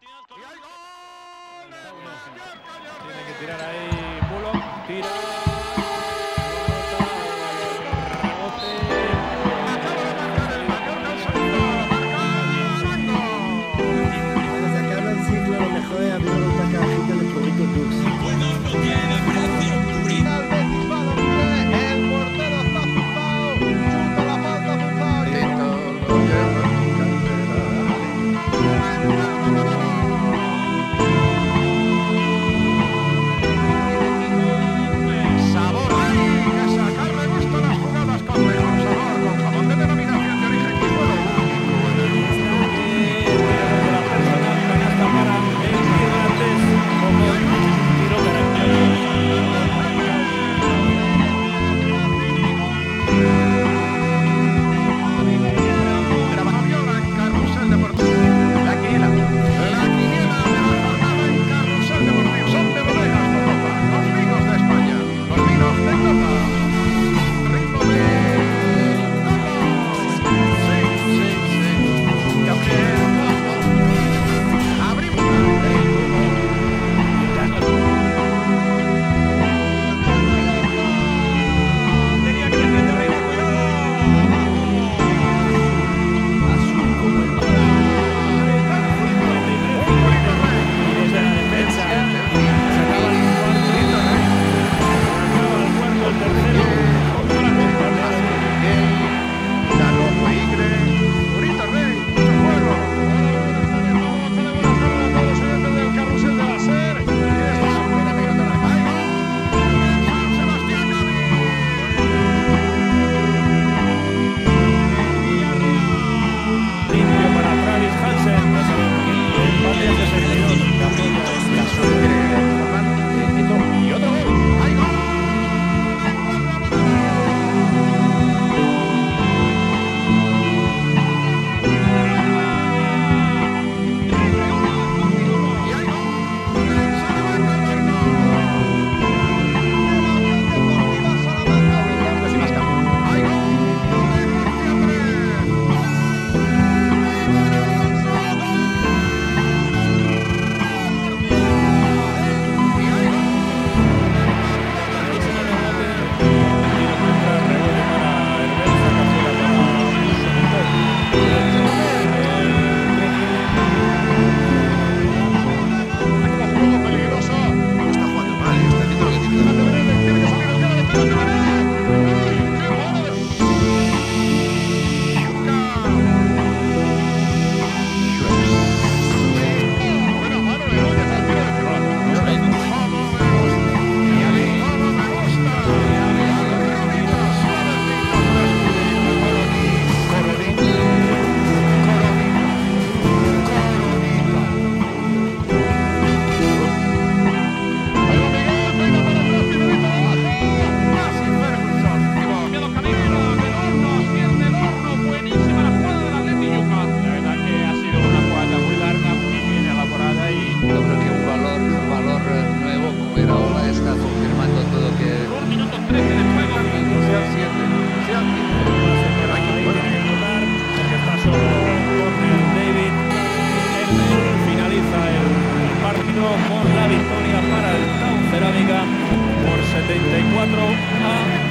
Y hay gol en Mallorca, Jordi. Tiene que tirar ahí Bullock, tira. Acaba de marcar el Mallorca el segundo. Marca Arango. Desde que habla el ciclo, lo mejor es abrir una cajita de Provico Dux. El Betis va a los pies. El portero está azuzado. Chuta la falta azuzado. Sabor ahí, que sacarle gusto a las jugadas con mejor sabor, con jamón de denominación de origen y lo único en el mundo. Viola en Carrusel Deportivo. La quiniela de la jornada en Carrusel Deportivo. Son de Bodegas Europa, los vinos de España, los vinos de Europa. Ritmo de sí. Abrimos. Tenía que defender Reina, cuidado. Azul como el mar. Con la victoria para el Town Cerámica por 74-.